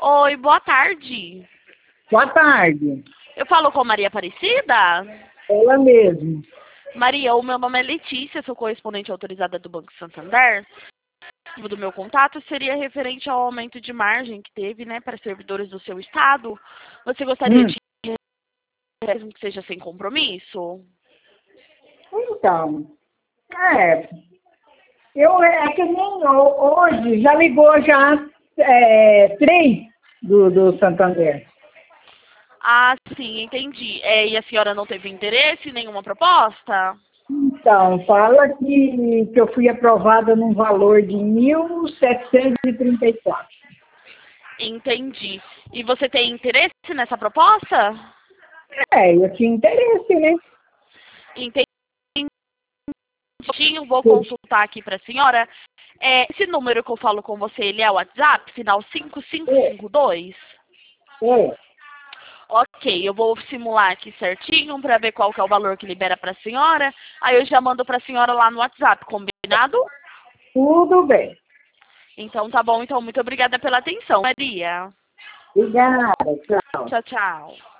Oi, boa tarde. Boa tarde. Eu falo com Maria Aparecida? Ela mesmo. Maria, o meu nome é Letícia, sou correspondente autorizada do Banco Santander. O motivo do meu contato seria referente ao aumento de margem que teve, né, para servidores do seu estado. Você gostaria de mesmo que seja sem compromisso? Então, é, é que nem hoje, já ligou já 3 do Santander. Ah, sim, entendi. E a senhora não teve interesse em nenhuma proposta? Então, fala que eu fui aprovada num valor de 1.734. Entendi. E você tem interesse nessa proposta? Eu tinha interesse, né? Entendi. Vou consultar aqui para a senhora. Esse número que eu falo com você, ele é o WhatsApp, final 5552? É. Ok, eu vou simular aqui certinho para ver qual que é o valor que libera para a senhora. Aí eu já mando para a senhora lá no WhatsApp, combinado? Tudo bem. Então tá bom, então muito obrigada pela atenção, Maria. Obrigada, tchau. Tchau, tchau.